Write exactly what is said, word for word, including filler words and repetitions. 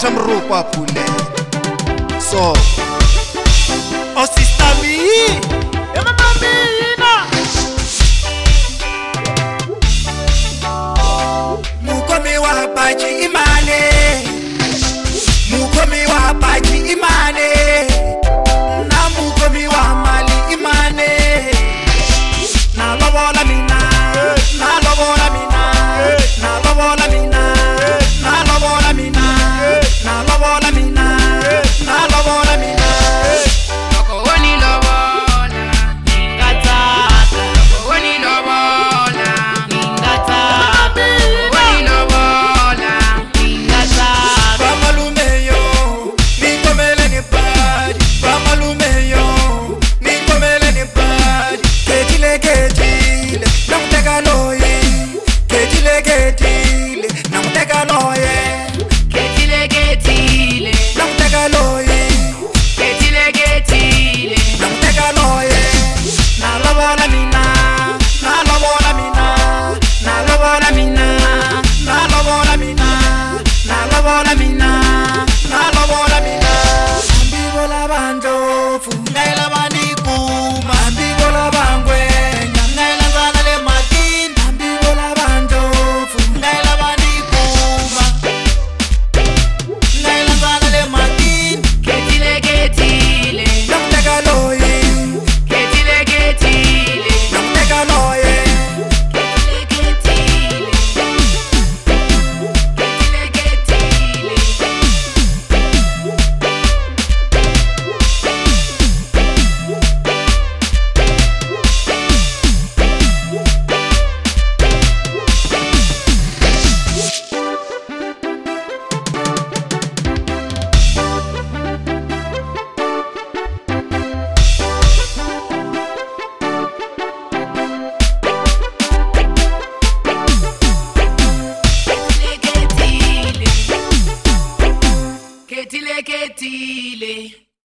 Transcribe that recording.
Lotha mrupa phule so o sister mi e mama mina mukomi wa baji imane mukomi wa baji imane na mukomi wa mali imane na lobola mina na lobola mina na lobola mina na lobola mina na lobola mina na lobola mina loko woni lobola ningataka loko woni lobola ningataka woni lobola ningataka bamalume yo nikomele ni badi bamalume yo nikomele ni badi ketile ketile namteka loye ketile ketile namteka loye ketile ketile namteka loye ketile ketile namteka loye na lobola mina na lobola mina na lobola mina na lobola mina na lobola mina na lobola mina ambibola bandofu ngaila bandikuma ambibola bangwenya ngaila nzana le matini ambibola bandofu ngaila bandikuma ngaila nzana le matini ketile ketile namteka loye ketile ketile namteka loye ketile ketile ketile ketile ketile